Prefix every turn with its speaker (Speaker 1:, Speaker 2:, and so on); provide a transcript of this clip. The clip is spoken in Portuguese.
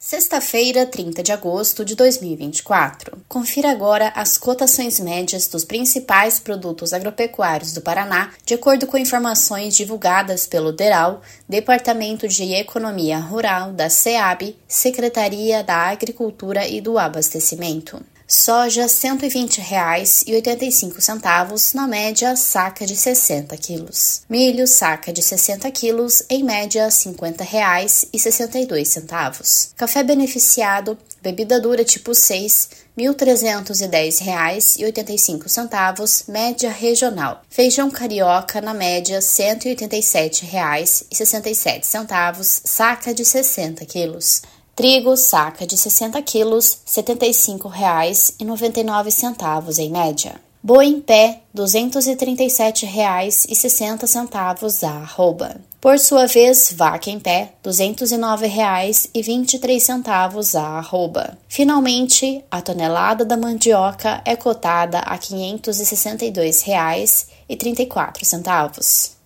Speaker 1: Sexta-feira, 30 de agosto de 2024. Confira agora as cotações médias dos principais produtos agropecuários do Paraná, de acordo com informações divulgadas pelo DERAL, Departamento de Economia Rural da SEAB, Secretaria da Agricultura e do Abastecimento. Soja R$ 120,85 na média saca de 60 quilos. Milho saca de 60 quilos em média R$ 50,62. Café beneficiado, bebida dura tipo 6, R$ 1.310,85, média regional. Feijão carioca na média R$ 187,67, saca de 60 quilos. Trigo, saca de 60 quilos, R$ 75,99 em média. Boi em pé, R$ 237,60 a arroba. Por sua vez, vaca em pé, R$ 209,23 a arroba. Finalmente, a tonelada da mandioca é cotada a R$ 562,34.